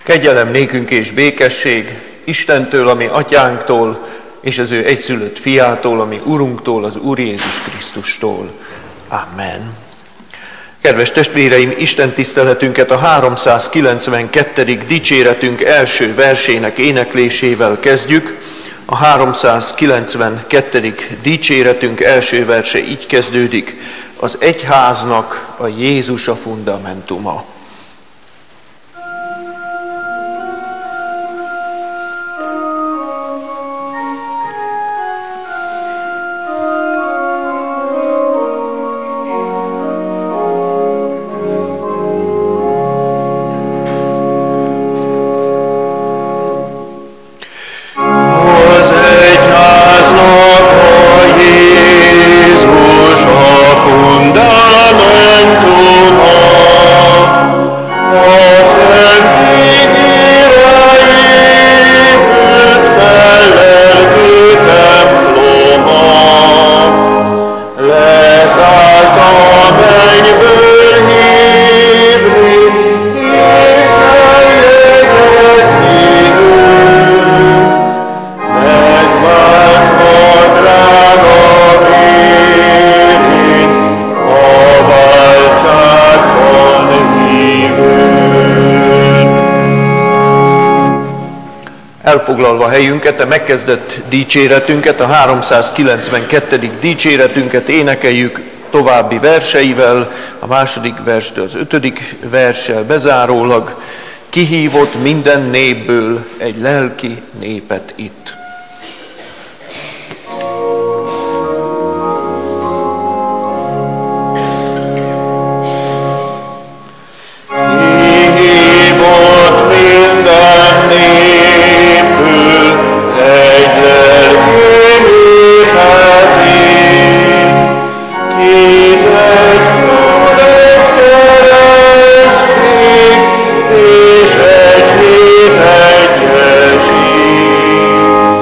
Kegyelem nékünk és békesség Istentől, ami atyánktól, és az ő egyszülött fiától, ami Urunktól, az Úr Jézus Krisztustól. Amen. Kedves testvéreim, Isten tiszteletünket a 392. dicséretünk első versének éneklésével kezdjük. A 392. dicséretünk első verse így kezdődik: az egyháznak a Jézus a fundamentuma. Elfoglalva helyünket, a megkezdett dicséretünket, a 392. dicséretünket énekeljük további verseivel, a második verstől az 5. verssel bezárólag: kihívott minden népből egy lelki népet itt. És egy nép egyesít.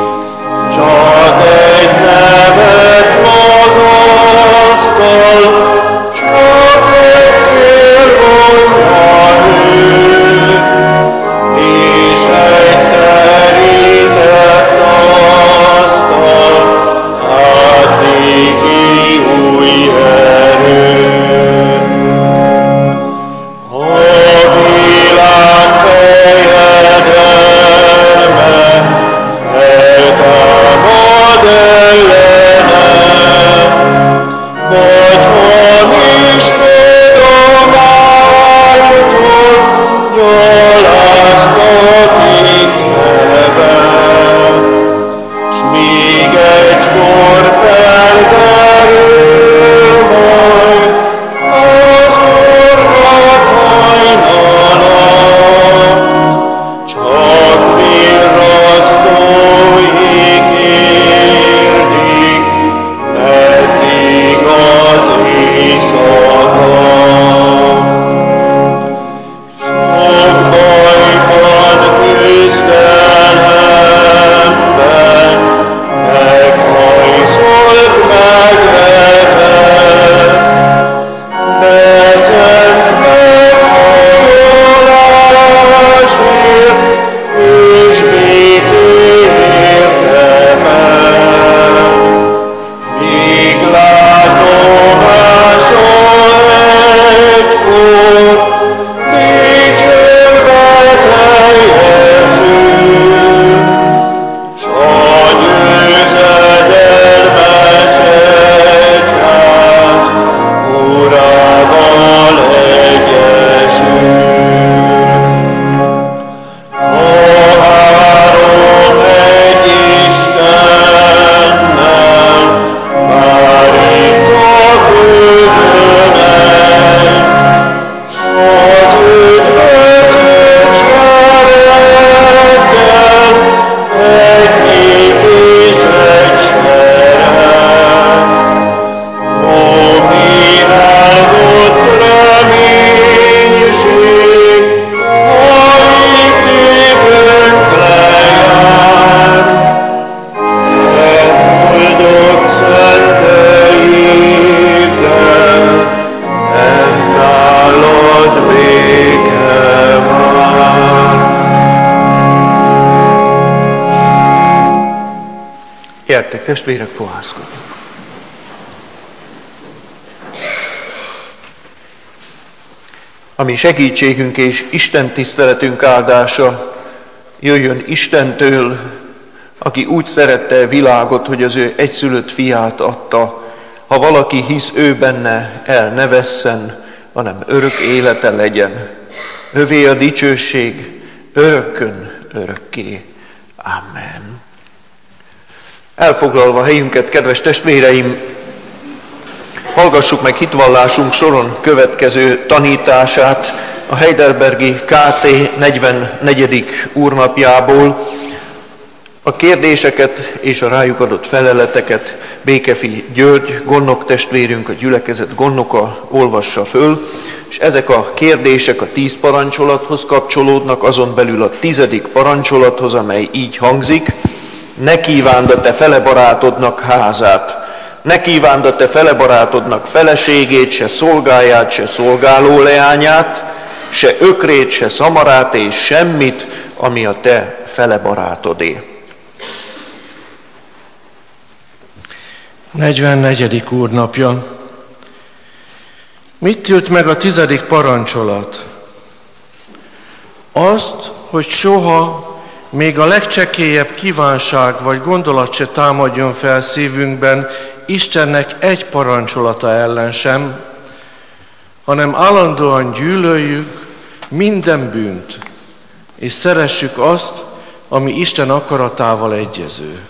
Gyertek, testvérek, fohászkodjunk. Ami segítségünk és Isten tiszteletünk áldása jöjjön Istentől, aki úgy szerette a világot, hogy az ő egyszülött fiát adta. Ha valaki hisz ő benne, el ne vesszen, hanem örök élete legyen. Övé a dicsőség örökkön örökké. Amen. Elfoglalva helyünket, kedves testvéreim, hallgassuk meg hitvallásunk soron következő tanítását a Heidelbergi KT 44. úrnapjából. A kérdéseket és a rájuk adott feleleteket Békefi György, gondnok testvérünk, a gyülekezet gondnoka olvassa föl, és ezek a kérdések a 10 parancsolathoz kapcsolódnak, azon belül a 10. parancsolathoz, amely így hangzik: ne kívánd a te fele barátodnak házát, ne kívánd a te fele barátodnak feleségét, se szolgáját, se szolgáló leányát, se ökrét, se szamarát, és semmit, ami a te fele barátodé. 44. úrnapja. Mit tilt meg a 10. parancsolat? Azt, hogy soha még a legcsekélyebb kívánság vagy gondolat se támadjon fel szívünkben Istennek egy parancsolata ellen sem, hanem állandóan gyűlöljük minden bűnt, és szeressük azt, ami Isten akaratával egyező.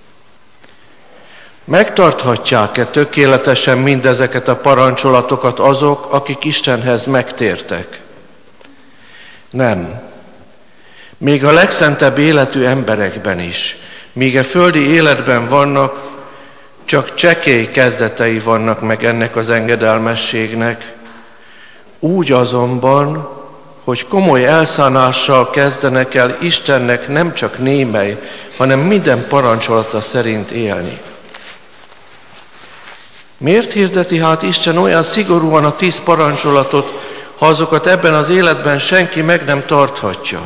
Megtarthatják-e tökéletesen mindezeket a parancsolatokat azok, akik Istenhez megtértek? Nem. Még a legszentebb életű emberekben is, míg a földi életben vannak, csak csekély kezdetei vannak meg ennek az engedelmességnek. Úgy azonban, hogy komoly elszánással kezdenek el Istennek nem csak némely, hanem minden parancsolata szerint élni. Miért hirdeti hát Isten olyan szigorúan a 10 parancsolatot, ha azokat ebben az életben senki meg nem tarthatja?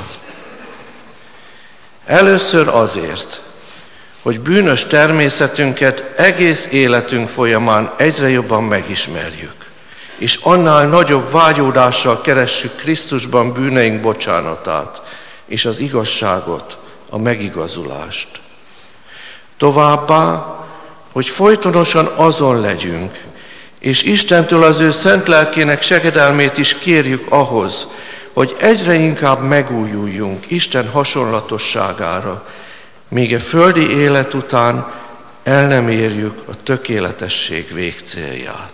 Először azért, hogy bűnös természetünket egész életünk folyamán egyre jobban megismerjük, és annál nagyobb vágyódással keressük Krisztusban bűneink bocsánatát, és az igazságot, a megigazulást. Továbbá, hogy folytonosan azon legyünk, és Istentől az ő szent lelkének segedelmét is kérjük ahhoz, hogy egyre inkább megújuljunk Isten hasonlatosságára, míg a földi élet után el nem érjük a tökéletesség végcélját.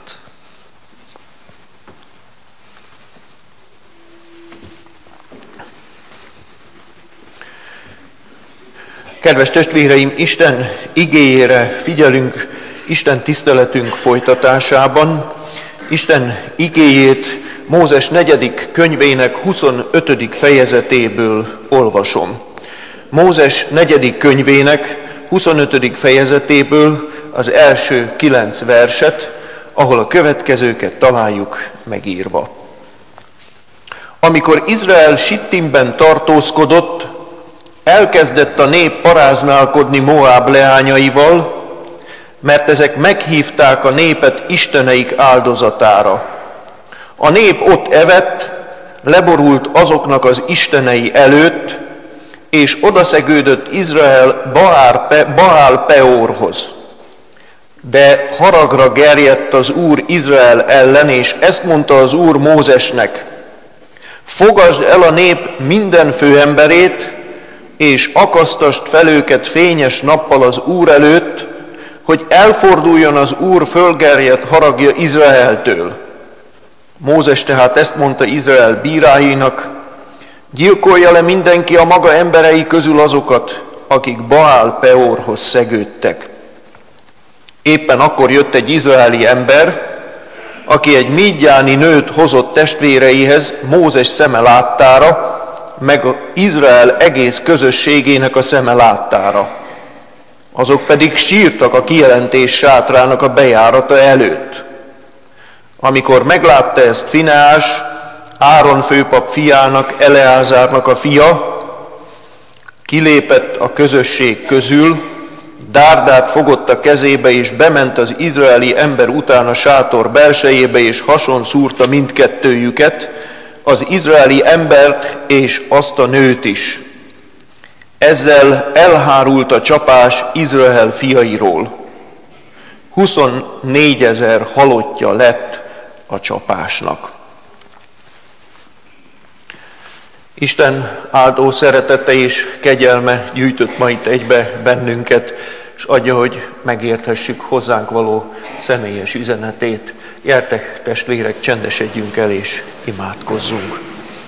Kedves testvéreim, Isten igéjére figyelünk Isten tiszteletünk folytatásában. Isten igéjét Mózes 4. könyvének 25. fejezetéből olvasom. Mózes 4. könyvének 25. fejezetéből az első 9 verset, ahol a következőket találjuk megírva. Amikor Izrael Sittimben tartózkodott, elkezdett a nép paráználkodni Moáb leányaival, mert ezek meghívták a népet isteneik áldozatára. A nép ott evett, leborult azoknak az istenei előtt, és odaszegődött Izrael Baál Peorhoz. De haragra gerjedt az Úr Izrael ellen, és ezt mondta az Úr Mózesnek: fogasd el a nép minden főemberét, és akasztasd fel őket fényes nappal az Úr előtt, hogy elforduljon az Úr fölgerjedt haragja Izraeltől. Mózes tehát ezt mondta Izrael bíráinak: gyilkolja le mindenki a maga emberei közül azokat, akik Baál Peorhoz szegődtek. Éppen akkor jött egy izraeli ember, aki egy mídjáni nőt hozott testvéreihez Mózes szeme láttára, meg Izrael egész közösségének a szeme láttára. Azok pedig sírtak a kijelentés sátrának a bejárata előtt. Amikor meglátta ezt Fineás, Áron főpap fiának, Eleázárnak a fia, kilépett a közösség közül, dárdát fogott a kezébe, és bement az izraeli ember után a sátor belsejébe, és hason szúrta mindkettőjüket, az izraeli embert és azt a nőt is. Ezzel elhárult a csapás Izrael fiairól. 24 000 halottja lett a csapásnak. Isten áldó szeretete és kegyelme gyűjtött ma itt egybe bennünket, és adja, hogy megérthessük hozzánk való személyes üzenetét. Gyertek, testvérek, csendesedjünk el és imádkozzunk.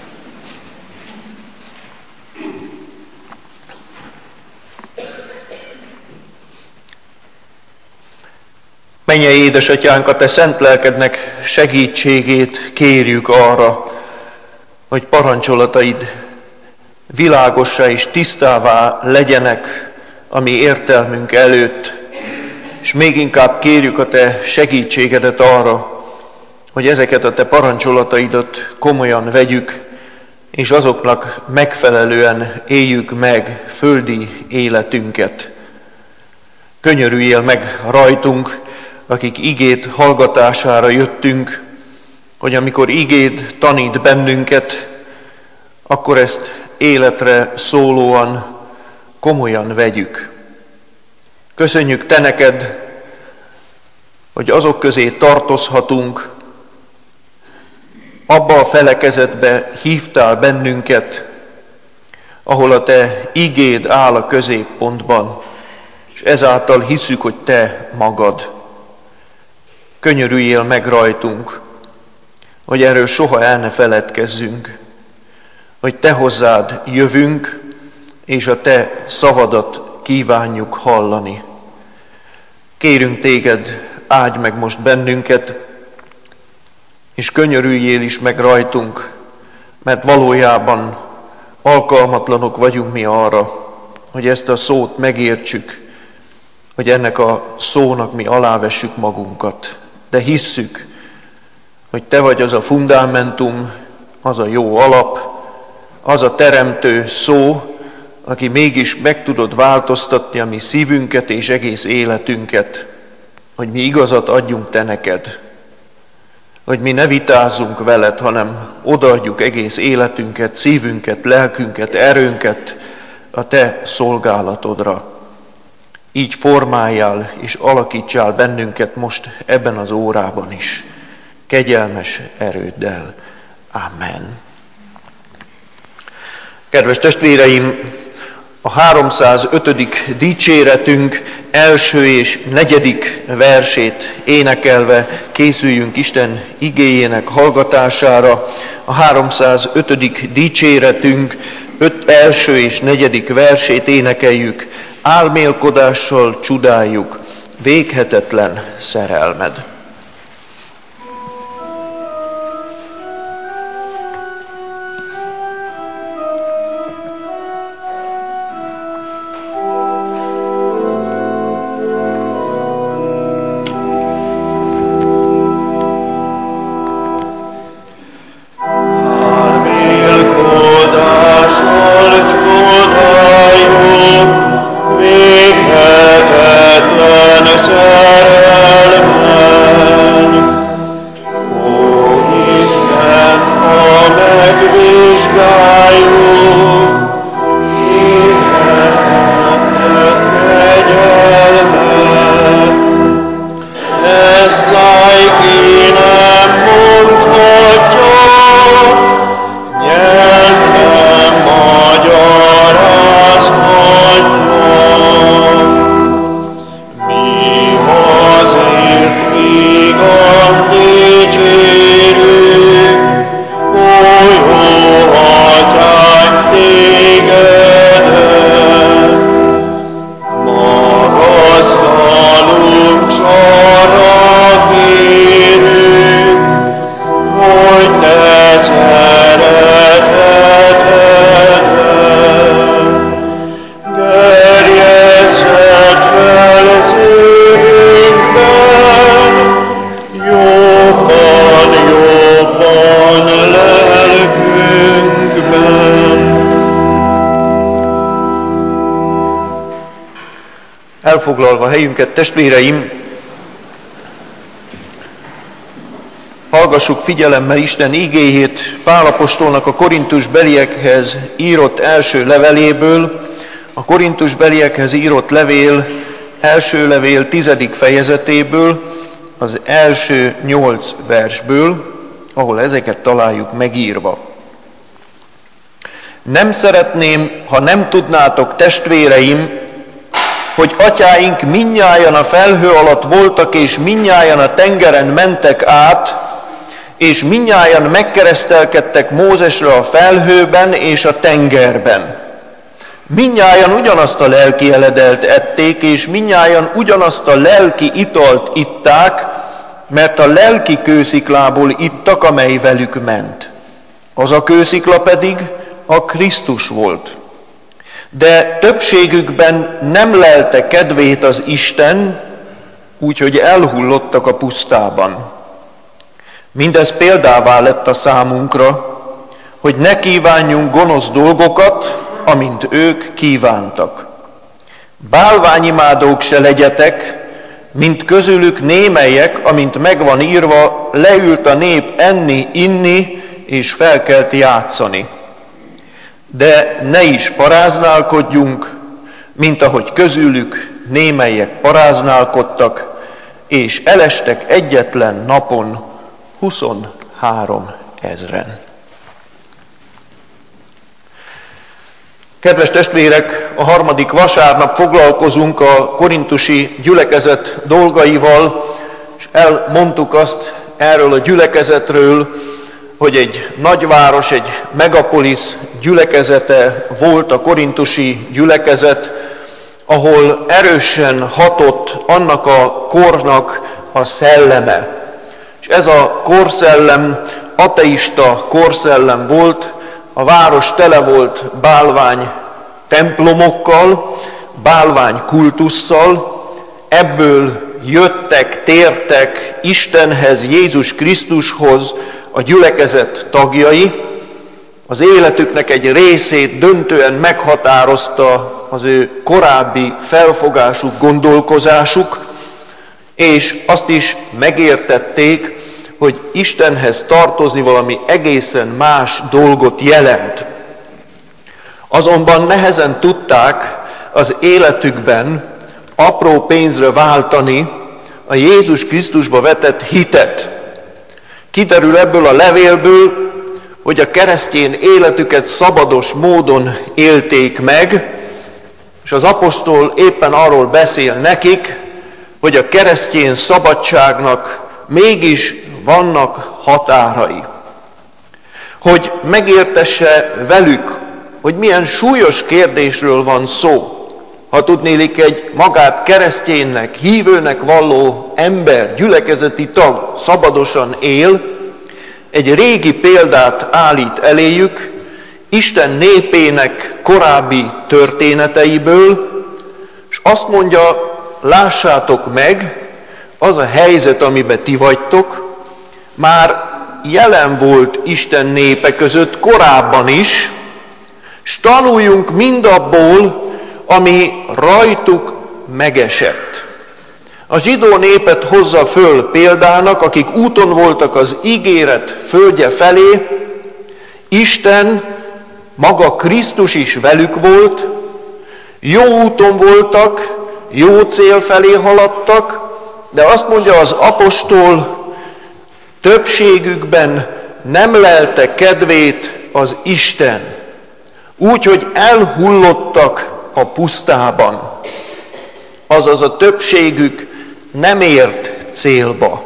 Mennyei édesatyánk, a te szent lelkednek segítségét kérjük arra, hogy parancsolataid világossá és tisztává legyenek a mi értelmünk előtt, és még inkább kérjük a te segítségedet arra, hogy ezeket a te parancsolataidat komolyan vegyük, és azoknak megfelelően éljük meg földi életünket. Könyörüljél meg rajtunk, akik igét hallgatására jöttünk, hogy amikor igéd tanít bennünket, akkor ezt életre szólóan komolyan vegyük. Köszönjük te neked, hogy azok közé tartozhatunk, abba a felekezetbe hívtál bennünket, ahol a te igéd áll a középpontban, és ezáltal hiszük, hogy te magad. Könyörüljél meg rajtunk, hogy erről soha el ne feledkezzünk, hogy te hozzád jövünk, és a te szavadat kívánjuk hallani. Kérünk téged, áldj meg most bennünket, és könyörüljél is meg rajtunk, mert valójában alkalmatlanok vagyunk mi arra, hogy ezt a szót megértsük, hogy ennek a szónak mi alávessük magunkat. De hisszük, hogy te vagy az a fundamentum, az a jó alap, az a teremtő szó, aki mégis meg tudod változtatni a mi szívünket és egész életünket, hogy mi igazat adjunk te neked, hogy mi ne vitázzunk veled, hanem odaadjuk egész életünket, szívünket, lelkünket, erőnket a te szolgálatodra. Így formáljál és alakítsál bennünket most ebben az órában is. Kegyelmes erőddel. Amen. Kedves testvéreim, a 305. dicséretünk első és negyedik versét énekelve készüljünk Isten igéjének hallgatására. A 305. dicséretünk első és negyedik versét énekeljük. Álmélkodással csodáljuk véghetetlen szerelmed. Véghetetlen szerelmed. Elfoglalva helyünket, testvéreim, hallgassuk figyelemmel Isten igéjét Pál apostolnak a korintusbeliekhez írott első leveléből, a korintusbeliekhez írott levél, első levél 10. fejezetéből, az első 8 versből, ahol ezeket találjuk megírva. Nem szeretném, ha nem tudnátok, testvéreim, hogy atyáink mindnyájan a felhő alatt voltak, és mindnyájan a tengeren mentek át, és mindnyájan megkeresztelkedtek Mózesre a felhőben és a tengerben. Mindnyájan ugyanazt a lelki eledelt ették, és mindnyájan ugyanazt a lelki italt itták, mert a lelki kősziklából ittak, amely velük ment. Az a kőszikla pedig a Krisztus volt. De többségükben nem lelte kedvét az Isten, úgyhogy elhullottak a pusztában. Mindez példává lett a számunkra, hogy ne kívánjunk gonosz dolgokat, amint ők kívántak. Bálványimádók se legyetek, mint közülük némelyek, amint megvan írva, leült a nép enni, inni, és felkelt játszani. De ne is paráználkodjunk, mint ahogy közülük némelyek paráználkodtak, és elestek egyetlen napon 23 000. Kedves testvérek, a harmadik vasárnap foglalkozunk a korintusi gyülekezet dolgaival, és elmondtuk azt erről a gyülekezetről, hogy egy nagyváros, egy megapolisz gyülekezete volt a korintusi gyülekezet, ahol erősen hatott annak a kornak a szelleme. És ez a korszellem ateista korszellem volt, a város tele volt bálvány templomokkal, bálvány kultusszal, ebből jöttek, tértek Istenhez, Jézus Krisztushoz a gyülekezet tagjai, az életüknek egy részét döntően meghatározta az ő korábbi felfogásuk, gondolkozásuk, és azt is megértették, hogy Istenhez tartozni valami egészen más dolgot jelent. Azonban nehezen tudták az életükben apró pénzre váltani a Jézus Krisztusba vetett hitet. Kiderül ebből a levélből, hogy a keresztény életüket szabados módon élték meg, és az apostol éppen arról beszél nekik, hogy a keresztény szabadságnak mégis vannak határai. Hogy megértesse velük, hogy milyen súlyos kérdésről van szó. Ha tudnélik, egy magát kereszténynek, hívőnek valló ember, gyülekezeti tag szabadosan él, egy régi példát állít eléjük, Isten népének korábbi történeteiből, és azt mondja, lássátok meg, az a helyzet, amiben ti vagytok, már jelen volt Isten népe között korábban is, s tanuljunk mindabból, ami rajtuk megesett. A zsidó népet hozza föl példának, akik úton voltak az ígéret földje felé, Isten, maga Krisztus is velük volt, jó úton voltak, jó cél felé haladtak, de azt mondja az apostol, többségükben nem lelte kedvét az Isten, úgyhogy elhullottak a pusztában. Azaz a többségük nem ért célba.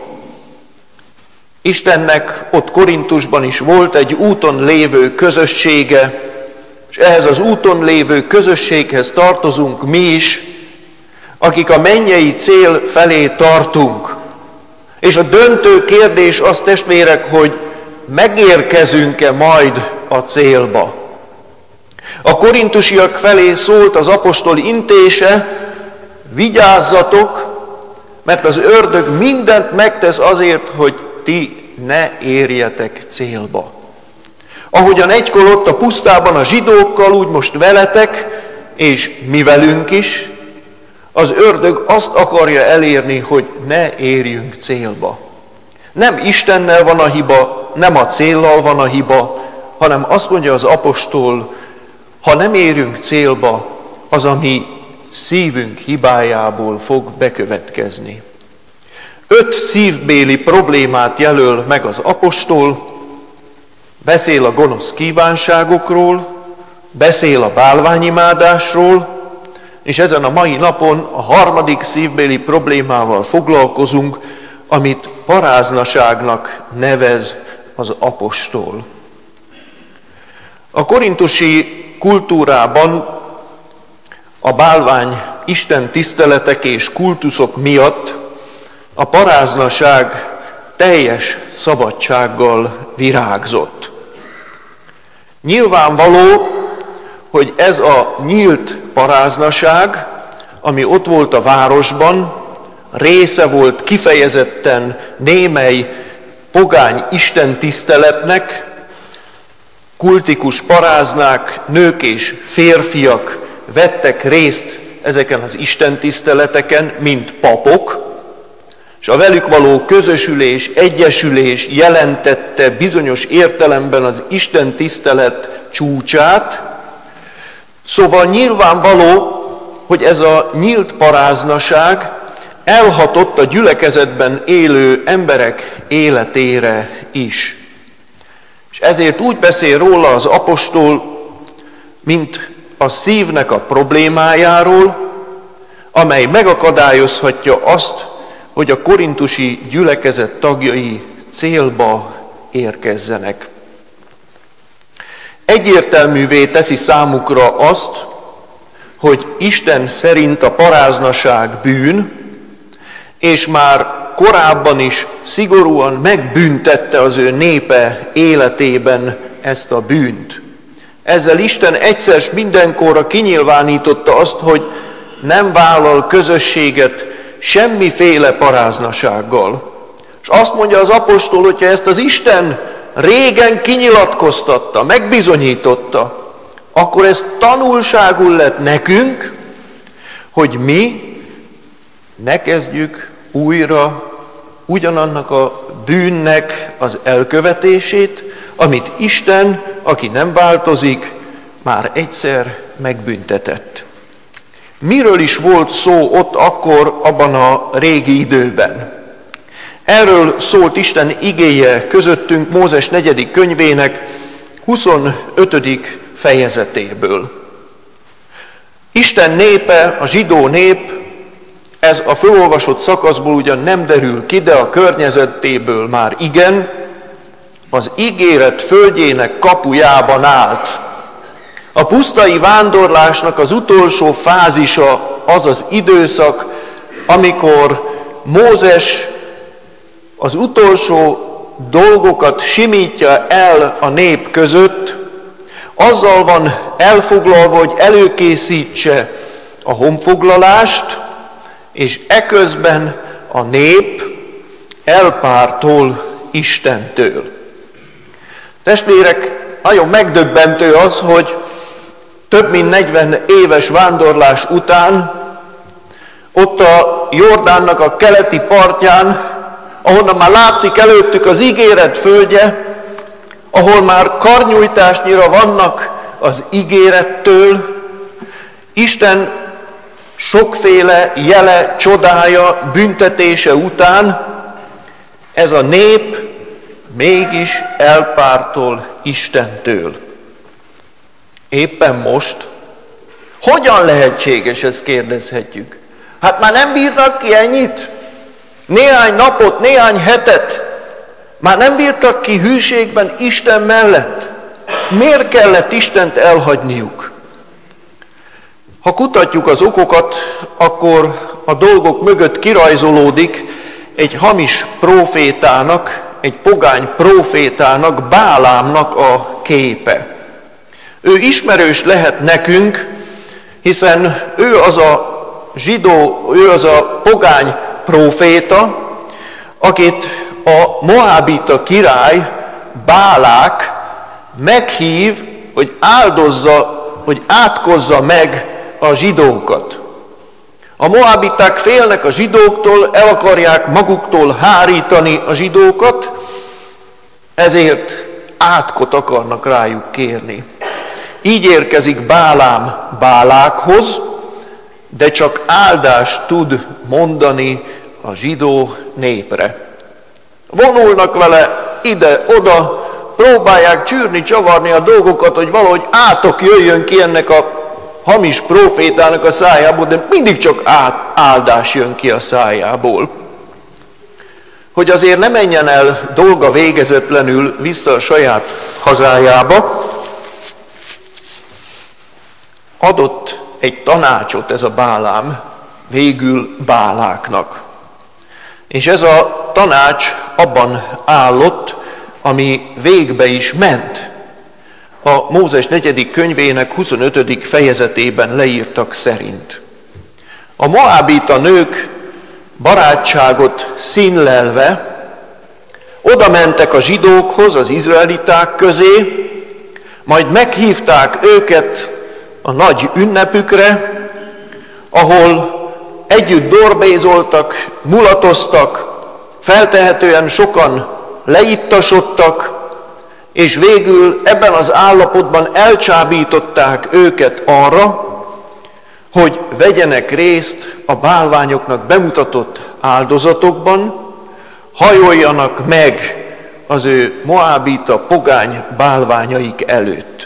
Istennek ott Korintusban is volt egy úton lévő közössége, és ehhez az úton lévő közösséghez tartozunk mi is, akik a mennyei cél felé tartunk. És a döntő kérdés az, testvérek, hogy megérkezünk-e majd a célba. A korintusiak felé szólt az apostol intése, vigyázzatok, mert az ördög mindent megtesz azért, hogy ti ne érjetek célba. Ahogyan egykor ott a pusztában a zsidókkal, úgy most veletek, és mi velünk is, Az ördög azt akarja elérni, hogy ne érjünk célba. Nem Istennel van a hiba, nem a céllal van a hiba, hanem azt mondja az apostol, ha nem érünk célba, az a mi szívünk hibájából fog bekövetkezni. 5 szívbéli problémát jelöl meg az apostol, beszél a gonosz kívánságokról, beszél a bálványimádásról, és ezen a mai napon a 3. szívbéli problémával foglalkozunk, amit paráznaságnak nevez az apostol. A korintusi kultúrában a bálvány Isten tiszteletek és kultuszok miatt a paráznaság teljes szabadsággal virágzott. Nyilvánvaló, hogy ez a nyílt paráznaság, ami ott volt a városban, része volt kifejezetten némely pogány istentiszteletnek, kultikus paráznák, nők és férfiak vettek részt ezeken az istentiszteleteken, mint papok, és a velük való közösülés, egyesülés jelentette bizonyos értelemben az istentisztelet csúcsát. Szóval nyilvánvaló, hogy ez a nyílt paráznaság elhatott a gyülekezetben élő emberek életére is. És ezért úgy beszél róla az apostol, mint a szívnek a problémájáról, amely megakadályozhatja azt, hogy a korintusi gyülekezet tagjai célba érkezzenek. Egyértelművé teszi számukra azt, hogy Isten szerint a paráznaság bűn, és már korábban is szigorúan megbüntette az ő népe életében ezt a bűnt. Ezzel Isten egyszer s mindenkorra kinyilvánította azt, hogy nem vállal közösséget semmiféle paráznasággal. És azt mondja az apostol, hogyha ezt az Isten régen kinyilatkoztatta, megbizonyította, akkor ez tanulságul lett nekünk, hogy mi ne kezdjük újra ugyanannak a bűnnek az elkövetését, amit Isten, aki nem változik, már egyszer megbüntetett. Miről is volt szó ott akkor, abban a régi időben? Erről szólt Isten igéje közöttünk Mózes 4. könyvének 25. fejezetéből. Isten népe, a zsidó nép, ez a fölolvasott szakaszból ugyan nem derül ki, de a környezetéből már igen, az ígéret földjének kapujában állt. A pusztai vándorlásnak az utolsó fázisa az az időszak, amikor Mózes az utolsó dolgokat simítja el a nép között, azzal van elfoglalva, hogy előkészítse a honfoglalást, és eközben a nép elpártol Istentől. Testvérek, nagyon megdöbbentő az, hogy több mint 40 éves vándorlás után ott a Jordánnak a keleti partján, ahonnan már látszik előttük az ígéret földje, ahol már karnyújtásnyira vannak az ígérettől, Isten sokféle jele, csodája, büntetése után ez a nép mégis elpártol Istentől. Éppen most, hogyan lehetséges, ezt kérdezhetjük. Hát már nem bírnak ki ennyit? Néhány napot, néhány hetet már nem bírtak ki hűségben Isten mellett. Miért kellett Istent elhagyniuk? Ha kutatjuk az okokat, akkor a dolgok mögött kirajzolódik egy hamis prófétának, egy pogány prófétának, Bálámnak a képe. Ő ismerős lehet nekünk, hiszen ő az a zsidó, ő az a pogány próféta, akit a moábita király, Bálák meghív, hogy áldozza, hogy átkozza meg a zsidókat. A moábiták félnek a zsidóktól, el akarják maguktól hárítani a zsidókat, ezért átkot akarnak rájuk kérni. Így érkezik Bálám Bálákhoz, de csak áldást tud mondani a zsidó népre. Vonulnak vele ide-oda, próbálják csűrni, csavarni a dolgokat, hogy valahogy átok jöjjön ki ennek a hamis prófétának a szájából, de mindig csak áldás jön ki a szájából. Hogy azért ne menjen el dolga végezetlenül vissza a saját hazájába, adott egy tanácsot ez a Bálám végül Báláknak. És ez a tanács abban állott, ami végbe is ment. A Mózes 4. könyvének 25. fejezetében leírtak szerint. A moábita nők barátságot színlelve oda mentek a zsidókhoz, az izraeliták közé, majd meghívták őket a nagy ünnepükre, ahol együtt dorbézoltak, mulatoztak, feltehetően sokan leittasodtak, és végül ebben az állapotban elcsábították őket arra, hogy vegyenek részt a bálványoknak bemutatott áldozatokban, hajoljanak meg az ő moábita pogány bálványaik előtt.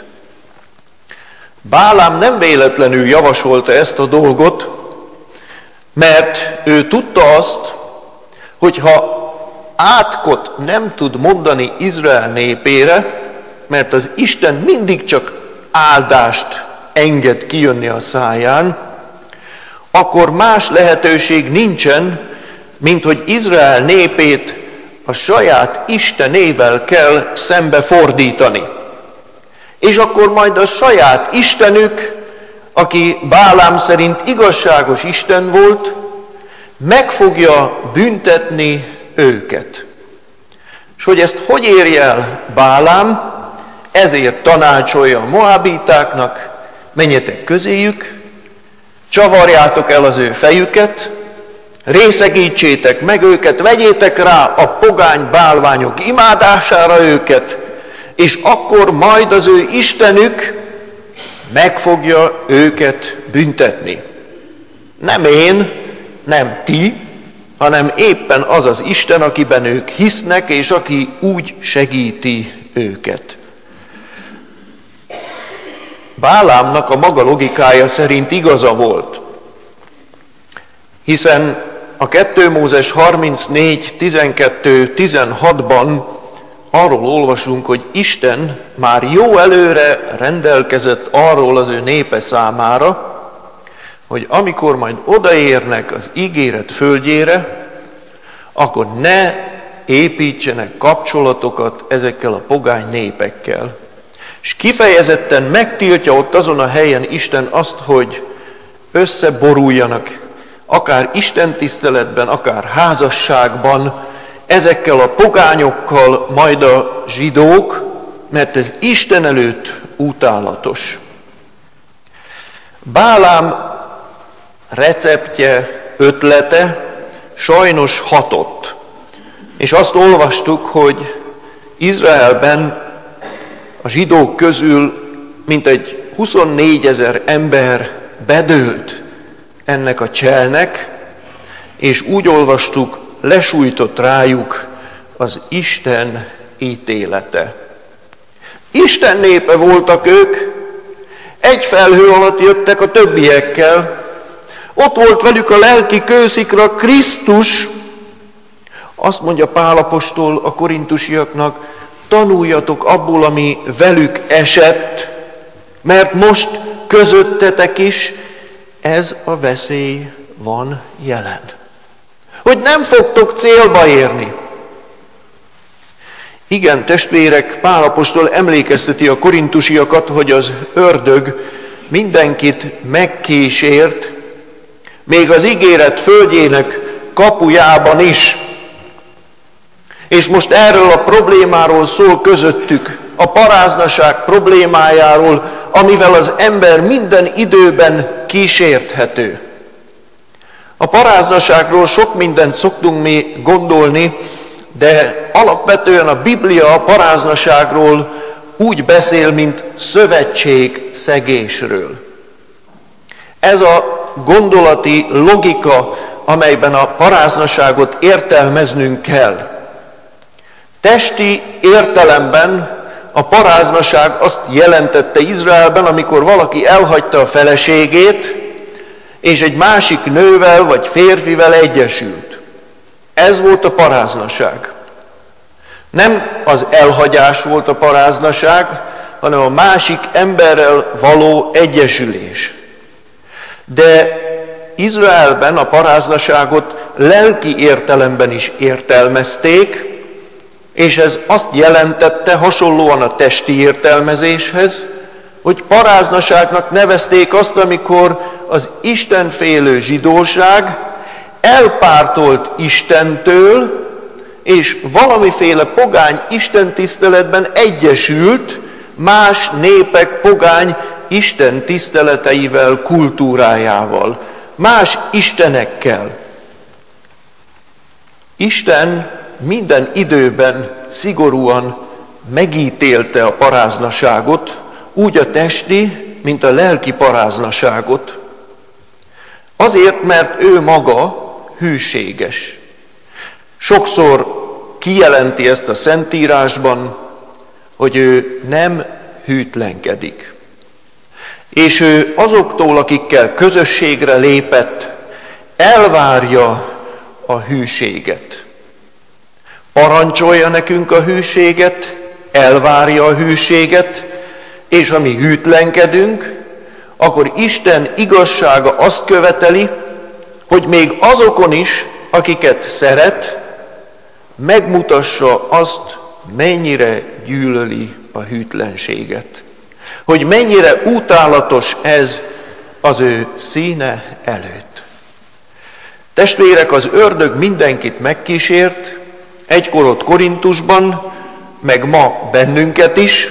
Bálám nem véletlenül javasolta ezt a dolgot, mert ő tudta azt, hogy ha átkot nem tud mondani Izrael népére, mert az Isten mindig csak áldást enged kijönni a száján, akkor más lehetőség nincsen, mint hogy Izrael népét a saját Istenével kell szembefordítani. És akkor majd a saját Istenük, aki Bálám szerint igazságos Isten volt, meg fogja büntetni őket. És hogy ezt hogy érje el Bálám, ezért tanácsolja a moábitáknak, menjetek közéjük, csavarjátok el az ő fejüket, részegítsétek meg őket, vegyétek rá a pogány bálványok imádására őket, és akkor majd az ő Istenük meg fogja őket büntetni. Nem én, nem ti, hanem éppen az az Isten, akiben ők hisznek, és aki úgy segíti őket. Bálámnak a maga logikája szerint igaza volt, hiszen a 2 Mózes 34, 12, 16-ban arról olvasunk, hogy Isten már jó előre rendelkezett arról az ő népe számára, hogy amikor majd odaérnek az ígéret földjére, akkor ne építsenek kapcsolatokat ezekkel a pogány népekkel. És kifejezetten megtiltja ott azon a helyen Isten azt, hogy összeboruljanak, akár istentiszteletben, akár házasságban, ezekkel a pogányokkal majd a zsidók, mert ez Isten előtt utálatos. Bálám receptje, ötlete sajnos hatott. És azt olvastuk, hogy Izraelben a zsidók közül mintegy 24 000 ember bedőlt ennek a cselnek, és úgy olvastuk, lesújtott rájuk az Isten ítélete. Isten népe voltak ők, egy felhő alatt jöttek a többiekkel, ott volt velük a lelki kőszikra Krisztus. Azt mondja Pál apostol a korintusiaknak, tanuljatok abból, ami velük esett, mert most közöttetek is ez a veszély van jelen. Hogy nem fogtok célba érni. Igen, testvérek, Pál apostol emlékezteti a korintusiakat, hogy az ördög mindenkit megkísért, még az ígéret földjének kapujában is. És most erről a problémáról szól közöttük, a paráznaság problémájáról, amivel az ember minden időben kísérthető. A paráznaságról sok mindent szoktunk mi gondolni, de alapvetően a Biblia a paráznaságról úgy beszél, mint szövetségszegésről. Ez a gondolati logika, amelyben a paráznaságot értelmeznünk kell. Testi értelemben a paráznaság azt jelentette Izraelben, amikor valaki elhagyta a feleségét, és egy másik nővel vagy férfivel egyesült. Ez volt a paráznaság. Nem az elhagyás volt a paráznaság, hanem a másik emberrel való egyesülés. De Izraelben a paráznaságot lelki értelemben is értelmezték, és ez azt jelentette, hasonlóan a testi értelmezéshez, hogy paráznaságnak nevezték azt, amikor az istenfélő zsidóság elpártolt Istentől, és valamiféle pogány istentiszteletben egyesült más népek pogány istentiszteleteivel, kultúrájával, más istenekkel. Isten minden időben szigorúan megítélte a paráznaságot, úgy a testi, mint a lelki paráznaságot. Azért, mert ő maga hűséges. Sokszor kijelenti ezt a Szentírásban, hogy ő nem hűtlenkedik. És ő azoktól, akikkel közösségre lépett, elvárja a hűséget. Parancsolja nekünk a hűséget, elvárja a hűséget, és ha mi hűtlenkedünk, akkor Isten igazsága azt követeli, hogy még azokon is, akiket szeret, megmutassa azt, mennyire gyűlöli a hűtlenséget. Hogy mennyire utálatos ez az ő színe előtt. Testvérek, az ördög mindenkit megkísért, egykor ott Korintusban, meg ma bennünket is,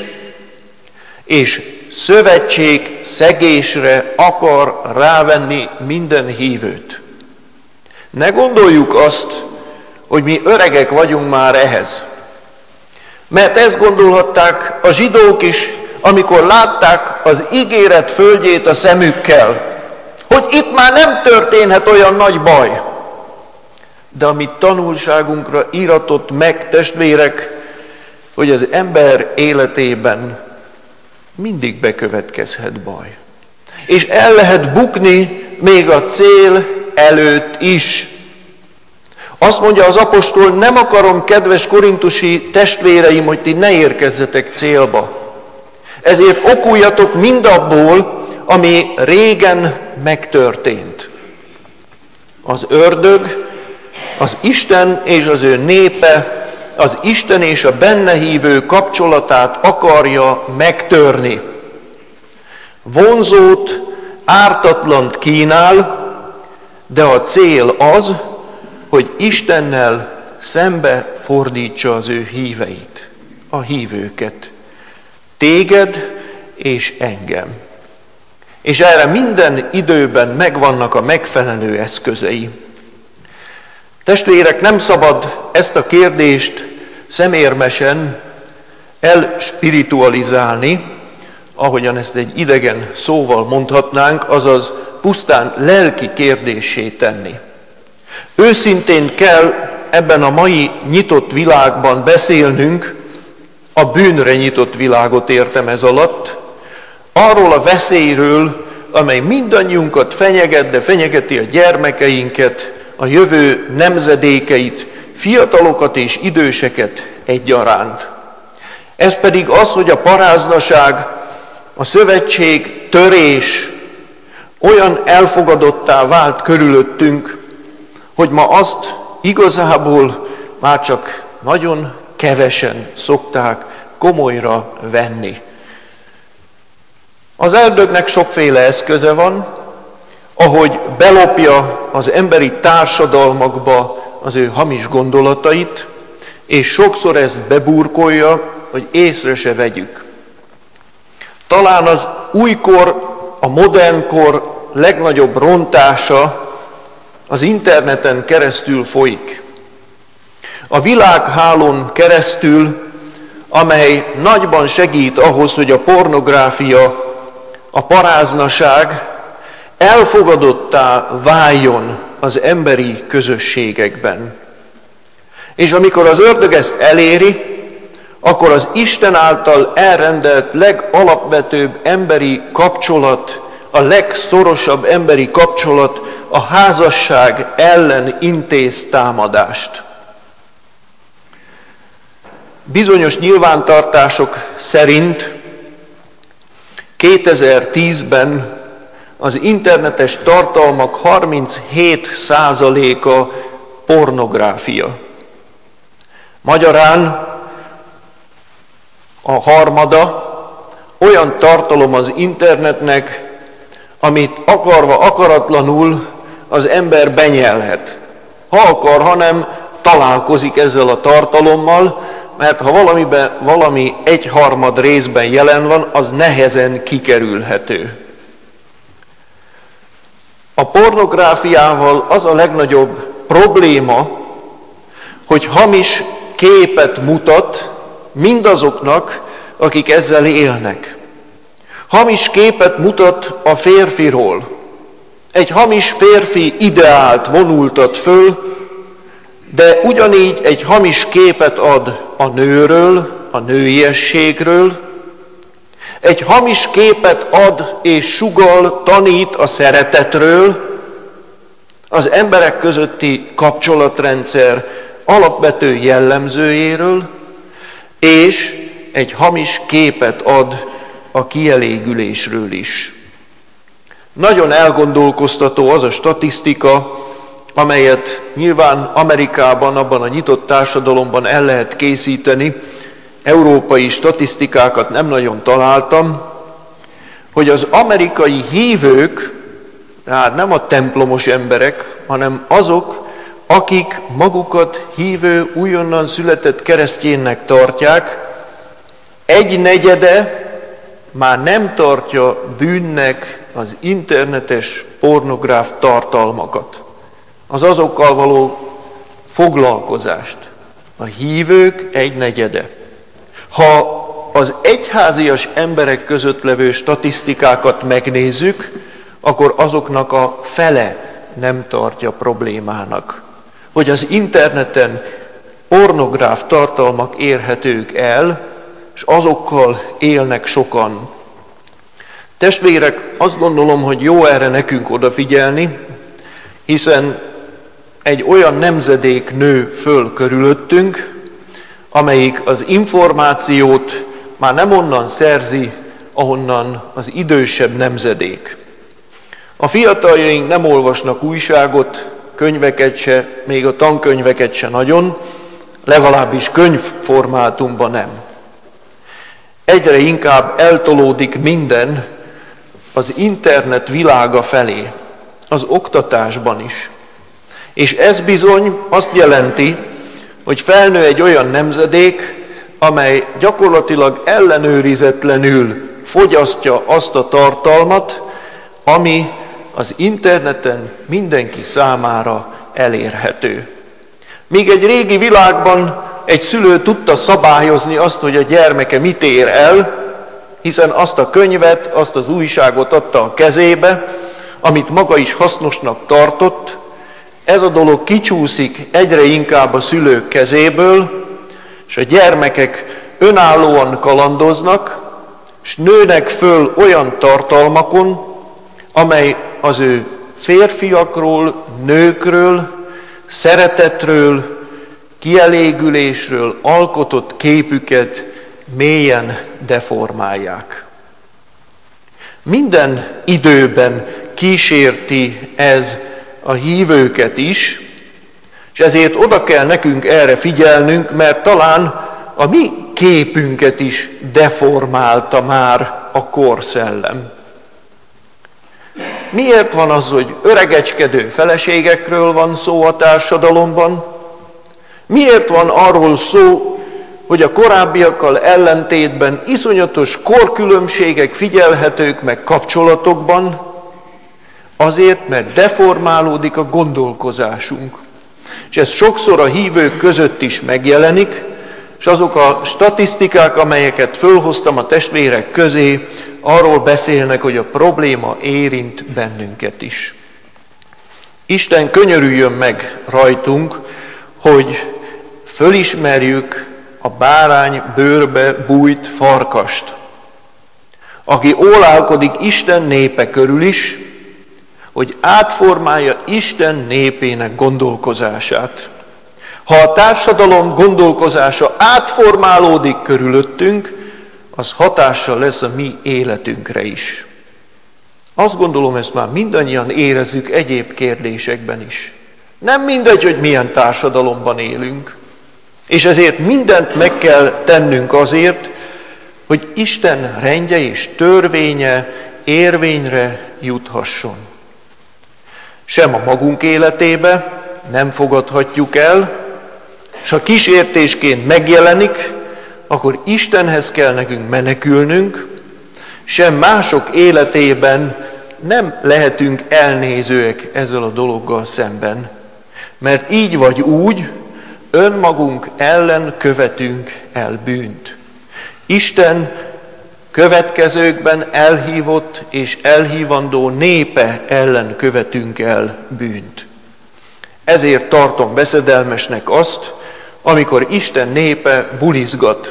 és szövetség szegésre akar rávenni minden hívőt. Ne gondoljuk azt, hogy mi öregek vagyunk már ehhez. Mert ezt gondolhatták a zsidók is, amikor látták az ígéret földjét a szemükkel, hogy itt már nem történhet olyan nagy baj. De amit tanulságunkra íratott meg, testvérek, hogy az ember életében mindig bekövetkezhet baj. És el lehet bukni még a cél előtt is. Azt mondja az apostol, nem akarom, kedves korintusi testvéreim, hogy ti ne érkezzetek célba. Ezért okuljatok mindabból, ami régen megtörtént. Az ördög, az Isten és az ő népe, az Isten és a benne hívő kapcsolatát akarja megtörni. Vonzót, ártatlant kínál, de a cél az, hogy Istennel szembe fordítsa az ő híveit, a hívőket. Téged és engem. És erre minden időben megvannak a megfelelő eszközei. Testvérek, nem szabad ezt a kérdést szemérmesen elspiritualizálni, ahogyan ezt egy idegen szóval mondhatnánk, azaz pusztán lelki kérdéssé tenni. Őszintén kell ebben a mai nyitott világban beszélnünk, a bűnre nyitott világot értem ez alatt, arról a veszélyről, amely mindannyiunkat fenyeget, de fenyegeti a gyermekeinket, a jövő nemzedékeit, fiatalokat és időseket egyaránt. Ez pedig az, hogy a paráznaság, a szövetség törés olyan elfogadottá vált körülöttünk, hogy ma azt igazából már csak nagyon kevesen szokták komolyra venni. Az ördögnek sokféle eszköze van, ahogy belopja az emberi társadalmakba az ő hamis gondolatait, és sokszor ezt beburkolja, hogy észre se vegyük. Talán az újkor, a modernkor legnagyobb rontása az interneten keresztül folyik. A világhálón keresztül, amely nagyban segít ahhoz, hogy a pornográfia, a paráznaság elfogadottá váljon az emberi közösségekben. És amikor az ördög ezt eléri, akkor az Isten által elrendelt legalapvetőbb emberi kapcsolat, a legszorosabb emberi kapcsolat, a házasság ellen intéz támadást. Bizonyos nyilvántartások szerint 2010-ben az internetes tartalmak 37%-a pornográfia. Magyarán a harmada olyan tartalom az internetnek, amit akarva, akaratlanul az ember benyelhet. Ha akar, hanem találkozik ezzel a tartalommal, mert ha valami egyharmad részben jelen van, az nehezen kikerülhető. A pornográfiával az a legnagyobb probléma, hogy hamis képet mutat mindazoknak, akik ezzel élnek. Hamis képet mutat a férfiról. Egy hamis férfi ideált vonultat föl, de ugyanígy egy hamis képet ad a nőről, a nőiességről, egy hamis képet ad és sugall, tanít a szeretetről, az emberek közötti kapcsolatrendszer alapvető jellemzőjéről, és egy hamis képet ad a kielégülésről is. Nagyon elgondolkoztató az a statisztika, amelyet nyilván Amerikában, abban a nyitott társadalomban el lehet készíteni, európai statisztikákat nem nagyon találtam, hogy az amerikai hívők, tehát nem a templomos emberek, hanem azok, akik magukat hívő, újonnan született keresztjénnek tartják, 1/4 már nem tartja bűnnek az internetes pornográf tartalmakat, az azokkal való foglalkozást. A hívők 1/4. Ha az egyházias emberek között levő statisztikákat megnézzük, akkor azoknak a fele nem tartja problémának, hogy az interneten pornográf tartalmak érhetők el, és azokkal élnek sokan. Testvérek, azt gondolom, hogy jó erre nekünk odafigyelni, hiszen egy olyan nemzedék nő föl körülöttünk, amelyik az információt már nem onnan szerzi, ahonnan az idősebb nemzedék. A fiataljaink nem olvasnak újságot, könyveket se, még a tankönyveket se nagyon, legalábbis könyvformátumban nem. Egyre inkább eltolódik minden az internet világa felé, az oktatásban is. És ez bizony azt jelenti, hogy felnő egy olyan nemzedék, amely gyakorlatilag ellenőrizetlenül fogyasztja azt a tartalmat, ami az interneten mindenki számára elérhető. Míg egy régi világban egy szülő tudta szabályozni azt, hogy a gyermeke mit ér el, hiszen azt a könyvet, azt az újságot adta a kezébe, amit maga is hasznosnak tartott, ez a dolog kicsúszik egyre inkább a szülők kezéből, és a gyermekek önállóan kalandoznak, és nőnek föl olyan tartalmakon, amely az ő férfiakról, nőkről, szeretetről, kielégülésről alkotott képüket mélyen deformálják. Minden időben kísérti ez a hívőket is, és ezért oda kell nekünk erre figyelnünk, mert talán a mi képünket is deformálta már a korszellem. Miért van az, hogy öregecskedő feleségekről van szó a társadalomban? Miért van arról szó, hogy a korábbiakkal ellentétben iszonyatos korkülönbségek figyelhetők meg kapcsolatokban? Azért, mert deformálódik a gondolkozásunk. És ez sokszor a hívők között is megjelenik, és azok a statisztikák, amelyeket fölhoztam a testvérek közé, arról beszélnek, hogy a probléma érint bennünket is. Isten könyörüljön meg rajtunk, hogy fölismerjük a bárány bőrbe bújt farkast, aki ólálkodik Isten népe körül is, hogy átformálja Isten népének gondolkozását. Ha a társadalom gondolkozása átformálódik körülöttünk, az hatással lesz a mi életünkre is. Azt gondolom, ezt már mindannyian érezzük egyéb kérdésekben is. Nem mindegy, hogy milyen társadalomban élünk, és ezért mindent meg kell tennünk azért, hogy Isten rendje és törvénye érvényre juthasson. Sem a magunk életébe nem fogadhatjuk el, és ha kísértésként megjelenik, akkor Istenhez kell nekünk menekülnünk, sem mások életében nem lehetünk elnézőek ezzel a dologgal szemben, mert így vagy úgy önmagunk ellen követünk el bűnt. Isten következőkben elhívott és elhívandó népe ellen követünk el bűnt. Ezért tartom veszedelmesnek azt, amikor Isten népe bulizgat.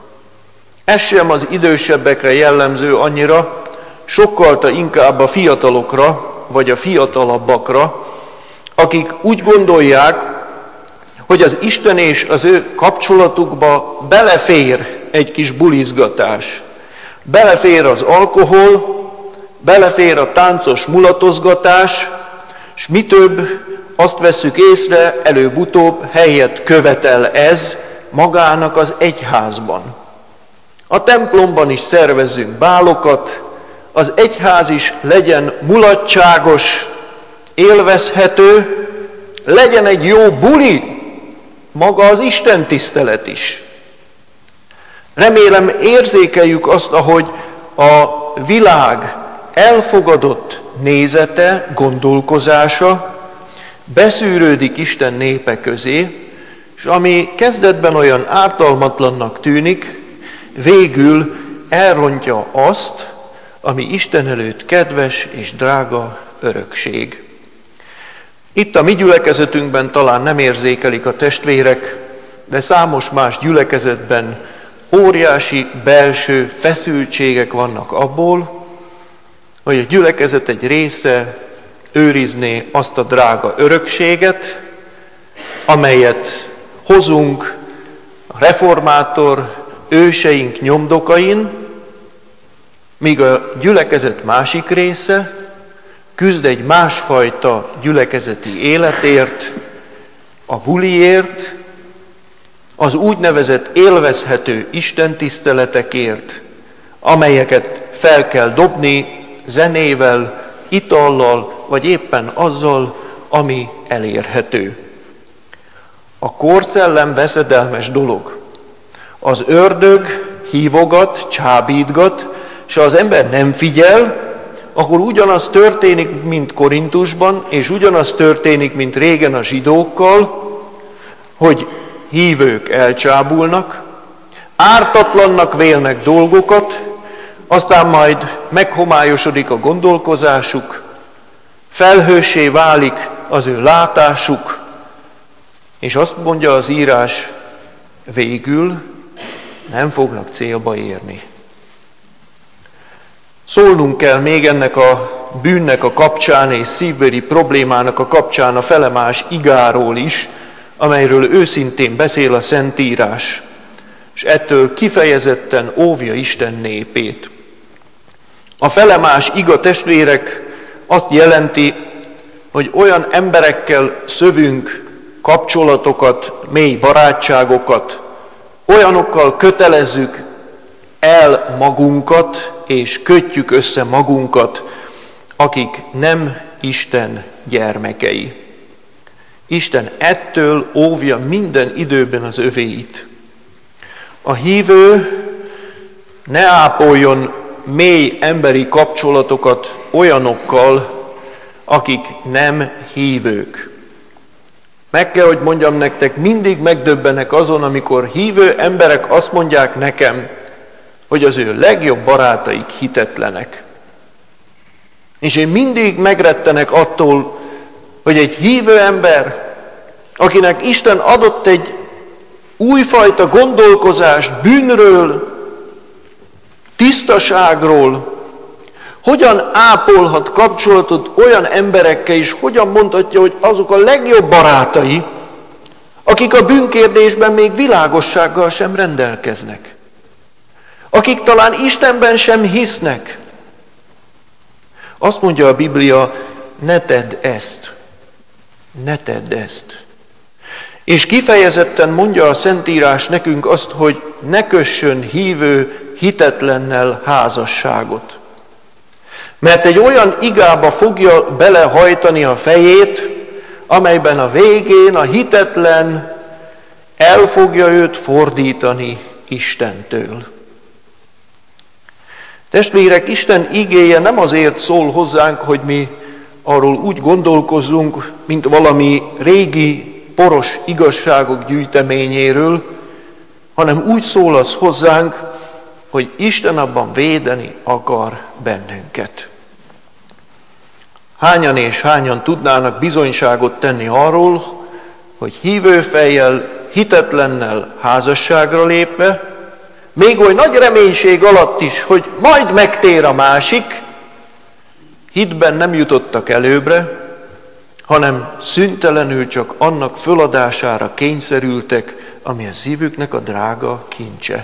Ez sem az idősebbekre jellemző annyira, sokkal inkább a fiatalokra, vagy a fiatalabbakra, akik úgy gondolják, hogy az Isten és az ő kapcsolatukba belefér egy kis bulizgatás. Belefér az alkohol, belefér a táncos mulatozgatás, és mi több, azt vesszük észre, előbb-utóbb helyet követel ez magának az egyházban. A templomban is szervezzünk bálokat, az egyház is legyen mulatságos, élvezhető, legyen egy jó buli, maga az Isten tisztelet is. Remélem érzékeljük azt, ahogy a világ elfogadott nézete, gondolkozása beszűrődik Isten népe közé, és ami kezdetben olyan ártalmatlannak tűnik, végül elrontja azt, ami Isten előtt kedves és drága örökség. Itt a mi gyülekezetünkben talán nem érzékelik a testvérek, de számos más gyülekezetben óriási belső feszültségek vannak abból, hogy a gyülekezet egy része őrizné azt a drága örökséget, amelyet hozunk a reformátor őseink nyomdokain, míg a gyülekezet másik része küzd egy másfajta gyülekezeti életért, a buliért, az úgynevezett élvezhető istentiszteletekért, amelyeket fel kell dobni zenével, itallal, vagy éppen azzal, ami elérhető. A korszellem veszedelmes dolog. Az ördög hívogat, csábítgat, és ha az ember nem figyel, akkor ugyanaz történik, mint Korintusban, és ugyanaz történik, mint régen a zsidókkal, hogy hívők elcsábulnak, ártatlannak vélnek dolgokat, aztán majd meghomályosodik a gondolkozásuk, felhőssé válik az ő látásuk, és azt mondja az írás, végül nem fognak célba érni. Szólnunk kell még ennek a bűnnek a kapcsán és szívbeli problémának a kapcsán a felemás igáról is, amelyről őszintén beszél a Szentírás, és ettől kifejezetten óvja Isten népét. A felemás iga, testvérek, azt jelenti, hogy olyan emberekkel szövünk kapcsolatokat, mély barátságokat, olyanokkal kötelezzük el magunkat, és kötjük össze magunkat, akik nem Isten gyermekei. Isten ettől óvja minden időben az övéit. A hívő ne ápoljon mély emberi kapcsolatokat olyanokkal, akik nem hívők. Meg kell, hogy mondjam nektek, mindig megdöbbenek azon, amikor hívő emberek azt mondják nekem, hogy az ő legjobb barátaik hitetlenek. És én mindig megrettenek attól, hogy egy hívő ember, akinek Isten adott egy újfajta gondolkozást bűnről, tisztaságról, hogyan ápolhat kapcsolatot olyan emberekkel, és hogyan mondhatja, hogy azok a legjobb barátai, akik a bűnkérdésben még világossággal sem rendelkeznek. Akik talán Istenben sem hisznek. Azt mondja a Biblia, ne tedd ezt. Ne tedd ezt. És kifejezetten mondja a Szentírás nekünk azt, hogy ne kössön hívő hitetlennel házasságot. Mert egy olyan igába fogja belehajtani a fejét, amelyben a végén a hitetlen el fogja őt fordítani Istentől. Testvérek, Isten igéje nem azért szól hozzánk, hogy mi arról úgy gondolkozzunk, mint valami régi, poros igazságok gyűjteményéről, hanem úgy szól az hozzánk, hogy Isten abban védeni akar bennünket. Hányan és hányan tudnának bizonyságot tenni arról, hogy hívő fejjel, hitetlennel házasságra lépve, még oly nagy reménység alatt is, hogy majd megtér a másik, hitben nem jutottak előbbre, hanem szüntelenül csak annak föladására kényszerültek, ami a szívüknek a drága kincse.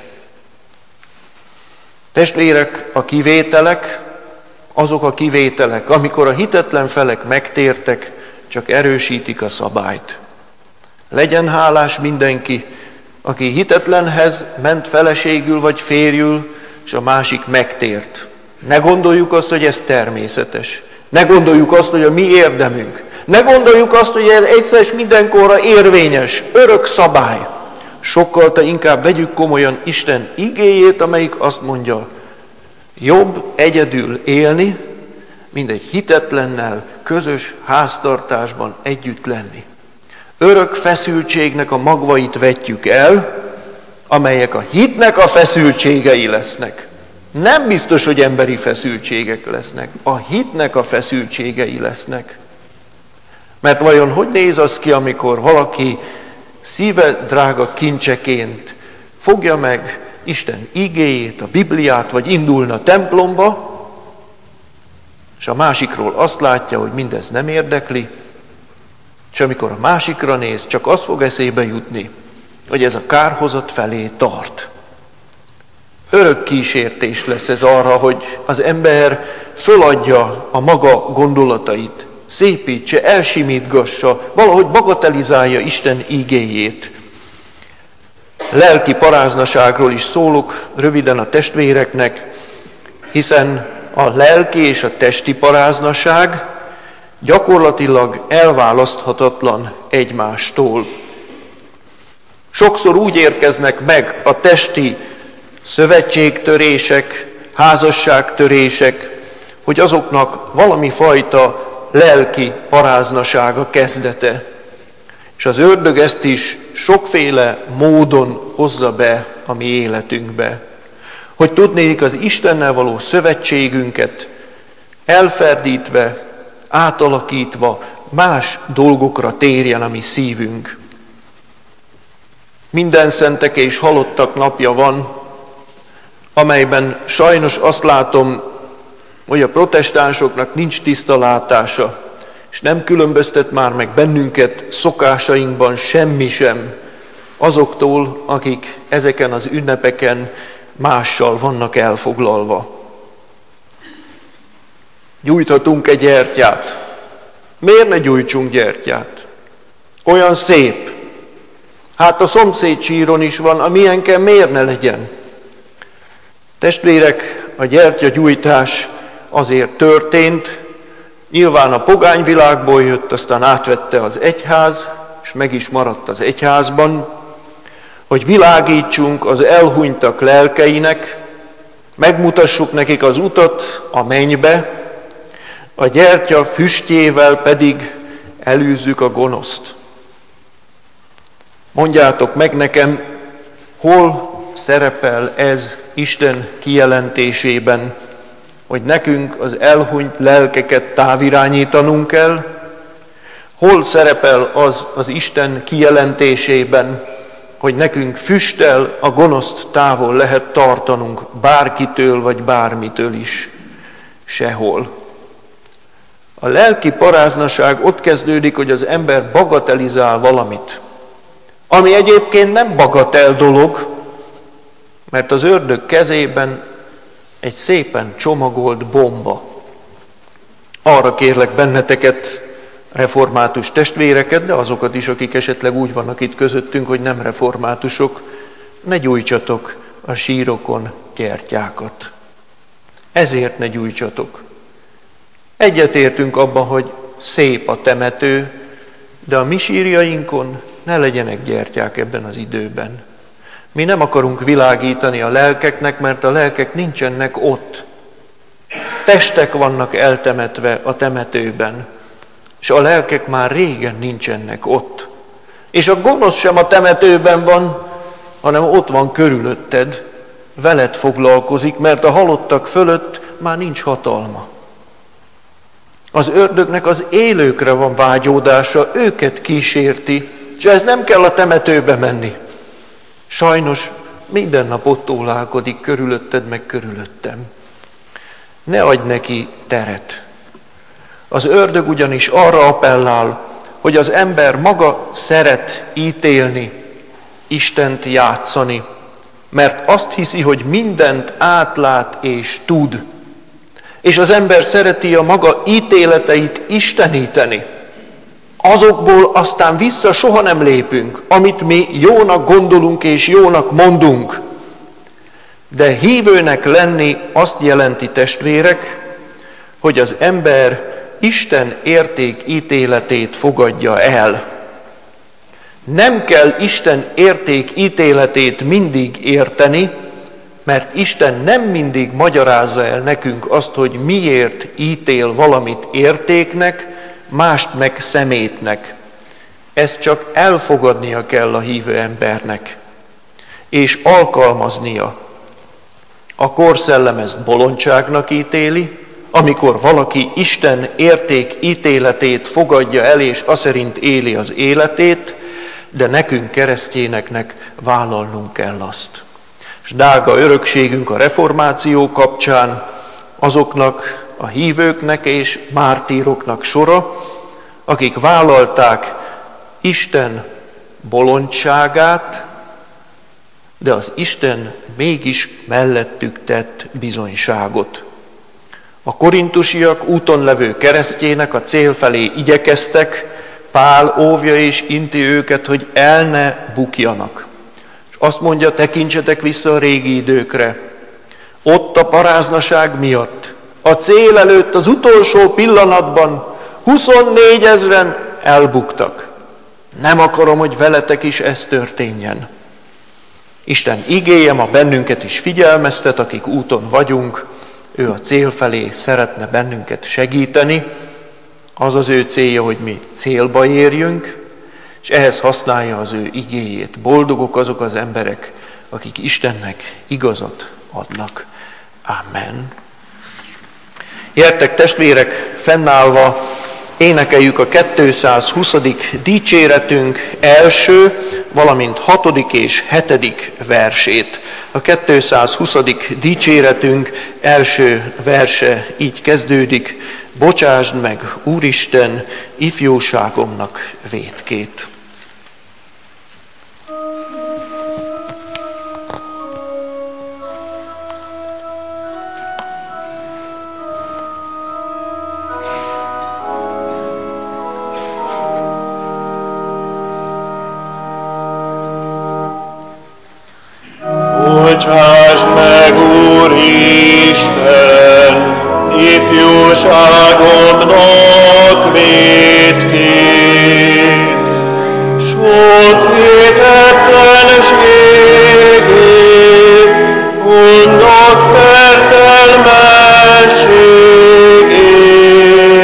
Testvérek, a kivételek, azok a kivételek, amikor a hitetlen felek megtértek, csak erősítik a szabályt. Legyen hálás mindenki, aki hitetlenhez ment feleségül vagy férjül, és a másik megtért. Ne gondoljuk azt, hogy ez természetes. Ne gondoljuk azt, hogy a mi érdemünk. Ne gondoljuk azt, hogy ez egyszer és mindenkorra érvényes, örök szabály. Sokkal inkább vegyük komolyan Isten igéjét, amelyik azt mondja, jobb egyedül élni, mint egy hitetlennel közös háztartásban együtt lenni. Örök feszültségnek a magvait vetjük el, amelyek a hitnek a feszültségei lesznek. Nem biztos, hogy emberi feszültségek lesznek, a hitnek a feszültségei lesznek. Mert vajon hogy néz az ki, amikor valaki szíve drága kincseként fogja meg Isten igéjét, a Bibliát, vagy indulna templomba, és a másikról azt látja, hogy mindez nem érdekli, és amikor a másikra néz, csak az fog eszébe jutni, hogy ez a kárhozat felé tart. Örök kísértés lesz ez arra, hogy az ember föladja a maga gondolatait, szépítse, elsimítgassa, valahogy bagatelizálja Isten igéjét. Lelki paráznaságról is szólok röviden a testvéreknek, hiszen a lelki és a testi paráznaság gyakorlatilag elválaszthatatlan egymástól. Sokszor úgy érkeznek meg a testi szövetségtörések, házasságtörések, hogy azoknak valami fajta lelki paráznasága kezdete. És az ördög ezt is sokféle módon hozza be a mi életünkbe. Hogy tudnék az Istennel való szövetségünket elferdítve, átalakítva, más dolgokra térjen a mi szívünk. Minden szentek és halottak napja van, amelyben sajnos azt látom, hogy a protestánsoknak nincs tiszta látása, és nem különböztet már meg bennünket szokásainkban semmi sem azoktól, akik ezeken az ünnepeken mással vannak elfoglalva. Gyújthatunk egy gyertyát. Miért ne gyújtsunk gyertyát? Olyan szép. Hát a szomszéd síron is van, a miénken miért ne legyen? Testvérek, a gyertyagyújtás azért történt, nyilván a pogányvilágból jött, aztán átvette az egyház, és meg is maradt az egyházban, hogy világítsunk az elhunytak lelkeinek, megmutassuk nekik az utat a mennybe, a gyertya füstjével pedig elűzzük a gonoszt. Mondjátok meg nekem, hol szerepel ez Isten kijelentésében, hogy nekünk az elhunyt lelkeket távirányítanunk kell? Hol szerepel az Isten kijelentésében, hogy nekünk füsttel a gonoszt távol lehet tartanunk bárkitől vagy bármitől is? Sehol. A lelki paráznaság ott kezdődik, hogy az ember bagatelizál valamit, ami egyébként nem bagatel dolog, mert az ördög kezében egy szépen csomagolt bomba. Arra kérlek benneteket, református testvéreket, de azokat is, akik esetleg úgy vannak itt közöttünk, hogy nem reformátusok, ne gyújtsatok a sírokon gyertyákat. Ezért ne gyújtsatok. Egyetértünk abban, hogy szép a temető, de a mi sírjainkon ne legyenek gyertyák ebben az időben. Mi nem akarunk világítani a lelkeknek, mert a lelkek nincsenek ott. Testek vannak eltemetve a temetőben, és a lelkek már régen nincsenek ott. És a gonosz sem a temetőben van, hanem ott van körülötted, veled foglalkozik, mert a halottak fölött már nincs hatalma. Az ördögnek az élőkre van vágyódása, őket kísérti, és ez nem kell a temetőbe menni. Sajnos minden nap ott ólálkodik körülötted, meg körülöttem. Ne adj neki teret. Az ördög ugyanis arra appellál, hogy az ember maga szeret ítélni, Istent játszani, mert azt hiszi, hogy mindent átlát és tud. És az ember szereti a maga ítéleteit isteníteni. Azokból aztán vissza soha nem lépünk, amit mi jónak gondolunk és jónak mondunk. De hívőnek lenni azt jelenti, testvérek, hogy az ember Isten értékítéletét fogadja el. Nem kell Isten értékítéletét mindig érteni, mert Isten nem mindig magyarázza el nekünk azt, hogy miért ítél valamit értéknek, mást meg szemétnek. Ezt csak elfogadnia kell a hívő embernek, és alkalmaznia. A korszellem ezt bolondságnak ítéli, amikor valaki Isten értékítéletét fogadja el, és aszerint éli az életét, de nekünk keresztényeknek vállalnunk kell azt. És drága örökségünk a reformáció kapcsán azoknak a hívőknek és mártíroknak sora, akik vállalták Isten bolondságát, de az Isten mégis mellettük tett bizonyságot. A korintusiak úton levő keresztjének a cél felé igyekeztek, Pál óvja és inti őket, hogy el ne bukjanak. És azt mondja, tekintsetek vissza a régi időkre. Ott a paráznaság miatt, a cél előtt az utolsó pillanatban 24 000 elbuktak. Nem akarom, hogy veletek is ez történjen. Isten igéje ma bennünket is figyelmeztet, akik úton vagyunk, ő a cél felé szeretne bennünket segíteni, az az ő célja, hogy mi célba érjünk, és ehhez használja az ő igéjét. Boldogok azok az emberek, akik Istennek igazat adnak. Amen. Gyertek testvérek, fennállva énekeljük a 220. dicséretünk első, valamint 6. és 7. versét. A 220. dicséretünk első verse így kezdődik: Bocsásd meg, Úristen, ifjúságomnak vétkét. Bocsásd meg, Úristen, ifjúságomnak vétkét, sok hitetlenségét, gondok fertelmességét.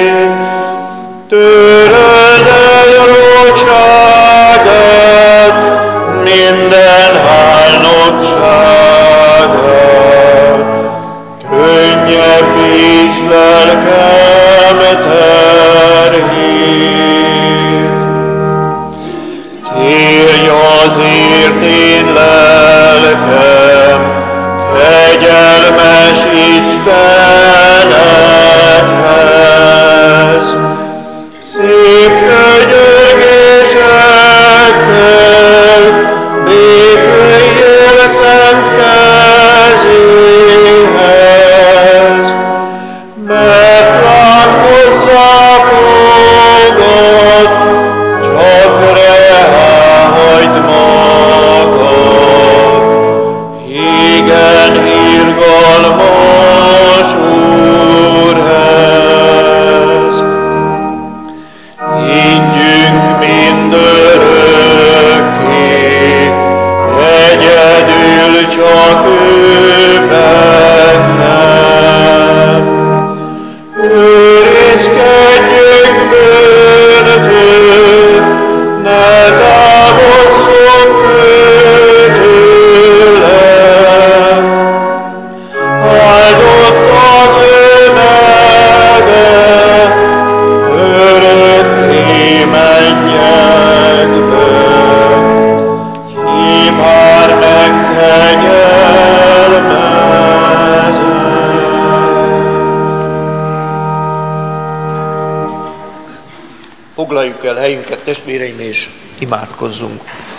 Foglaljuk el helyünket, testvéreim, és imádkozzunk.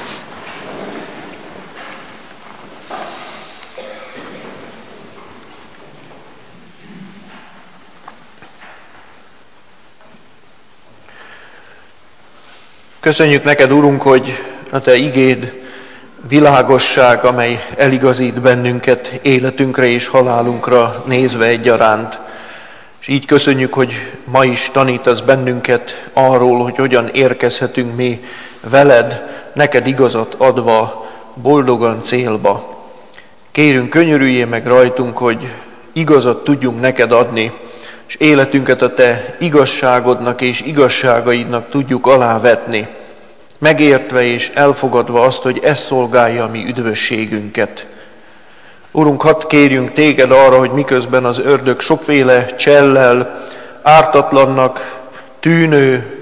Köszönjük neked, Urunk, hogy a te igéd világosság, amely eligazít bennünket életünkre és halálunkra nézve egyaránt. És így köszönjük, hogy ma is tanítasz bennünket arról, hogy hogyan érkezhetünk mi veled, neked igazat adva, boldogan célba. Kérünk, könyörüljél meg rajtunk, hogy igazat tudjunk neked adni, és életünket a te igazságodnak és igazságaidnak tudjuk alávetni, megértve és elfogadva azt, hogy ez szolgálja a mi üdvösségünket. Urunk, hadd kérjünk téged arra, hogy miközben az ördög sokféle csellel, ártatlannak tűnő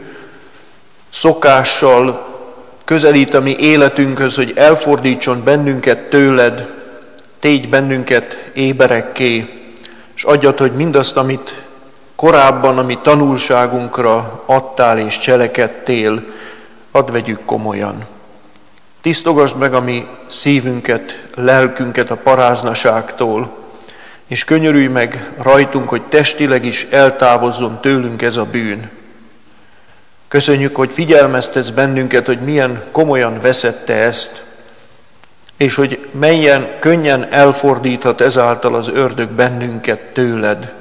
szokással közelít a mi életünkhöz, hogy elfordítson bennünket tőled, tégy bennünket éberekké, és adjad, hogy mindazt, amit korábban, ami tanulságunkra adtál és cselekedtél, add vegyük komolyan. Tisztogasd meg a mi szívünket, lelkünket a paráznaságtól, és könyörülj meg rajtunk, hogy testileg is eltávozzon tőlünk ez a bűn. Köszönjük, hogy figyelmeztetsz bennünket, hogy milyen komolyan veszed te ezt, és hogy melyen könnyen elfordíthat ezáltal az ördög bennünket tőled.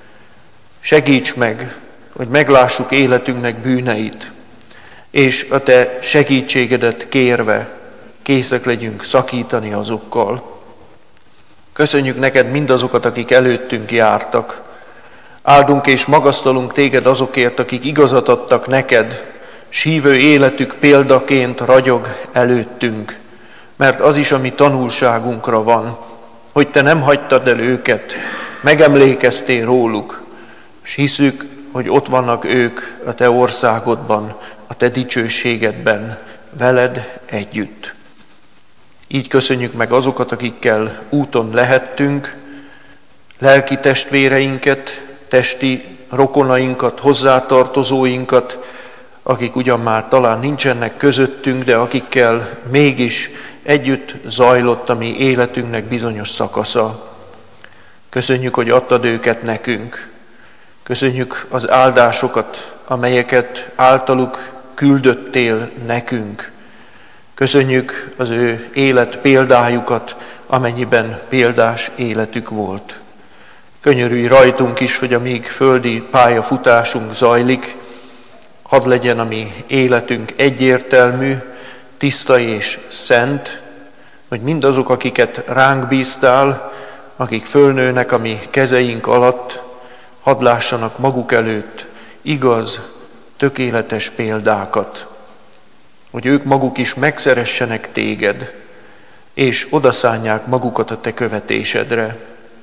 Segíts meg, hogy meglássuk életünknek bűneit, és a te segítségedet kérve készek legyünk szakítani azokkal. Köszönjük neked mindazokat, akik előttünk jártak. Áldunk és magasztalunk téged azokért, akik igazat adtak neked, s hívő életük példaként ragyog előttünk, mert az is a mi tanulságunkra van, hogy te nem hagytad el őket, megemlékeztél róluk, s hiszük, hogy ott vannak ők a te országodban, a te dicsőségedben, veled együtt. Így köszönjük meg azokat, akikkel úton lehettünk, lelki testvéreinket, testi rokonainkat, hozzátartozóinkat, akik ugyan már talán nincsenek közöttünk, de akikkel mégis együtt zajlott a mi életünknek bizonyos szakasza. Köszönjük, hogy adtad őket nekünk. Köszönjük az áldásokat, amelyeket általuk küldöttél nekünk. Köszönjük az ő élet példájukat, amennyiben példás életük volt. Könyörülj rajtunk is, hogy amíg földi pályafutásunk zajlik, hadd legyen a mi életünk egyértelmű, tiszta és szent, hogy mindazok, akiket ránk bíztál, akik fölnőnek a mi kezeink alatt, hadd lássanak maguk előtt igaz, tökéletes példákat, hogy ők maguk is megszeressenek téged, és odaszánják magukat a te követésedre.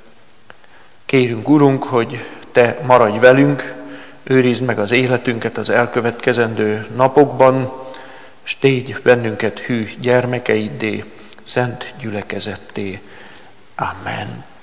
Kérünk, Urunk, hogy te maradj velünk, őrizd meg az életünket az elkövetkezendő napokban, s tégy bennünket hű gyermekeiddé, szent gyülekezetté. Amen.